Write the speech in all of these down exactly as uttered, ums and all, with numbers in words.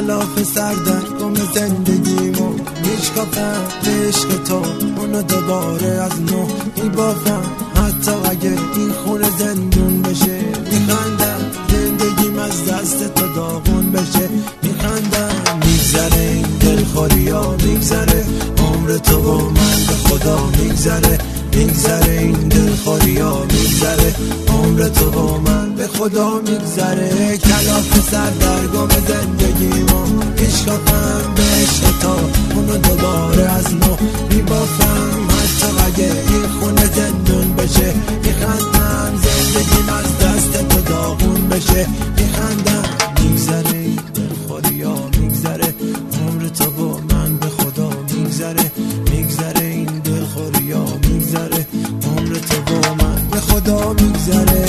کلاف سردرگم زندگیمو میشکافم به عشق تو، اونو دوباره از نو میبافم. حتی اگه این خونه زندون بشه میخندم، زندگیم از دست تو داغون بشه میخندم. میگذره این دلخوری ها میگذره، عمر تو و من به خدا میگذره. میگذره این دلخوری ها میگذره، عمر تو و من به خدا میگذره. کلاف سردرگم زندگیمو میشکافم به عشق تو، اونو دوباره از نو میبافم. حتی اگه این خونه زندون بشه میخندم، زندگیم از دست تو داغون بشه میخندم. میگذره این دلخوری ها میگذره، عمر تو و من به خدا میگذره. میگذره این دلخوری ها میگذره، عمر تو و من به خدا میگذره.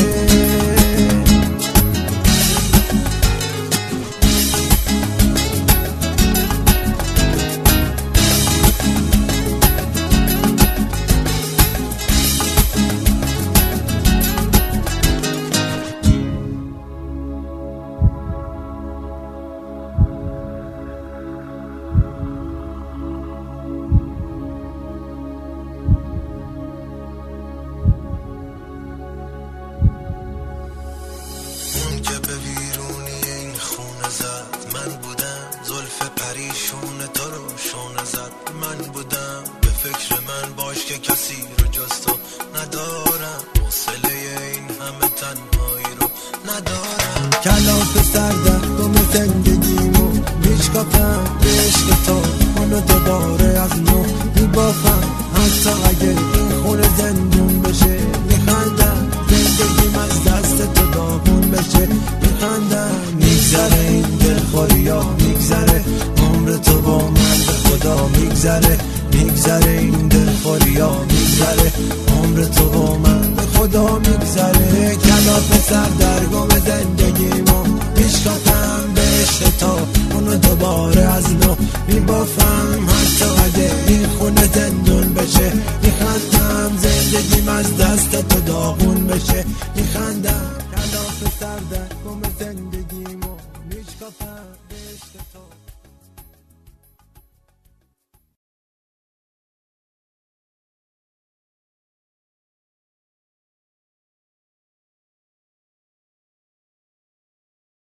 من بودم زلف پریشون تو رو شونه زد، من بودم به فکر من باش که کسی رو جز تو ندارم، حوصله این همه تنهایی رو ندارم. کلاف سردرگم زندگیمو میشکافم به عشق تو، اونو دوباره از نو میبافم. حتی اگه این خونه زندون بشه میخندم، زندگیم از دست تو داغون بشه میخندم. میگذره این دلخوری ها میگذره، عمر تو با من به خدا میگذره. میگذره این دلخوری ها میگذره، عمر تو با من به خدا میگذره. کلاف سردرگم زندگیمو میشکافم به عشق تو، اونو دوباره از نو میبافم. حتی اگه این خونه زندون بشه میخندم، زندگیم از دست تو داغون بشه میخندم. کلاف سردرگم زندگیمو میشکافم به عشق تو.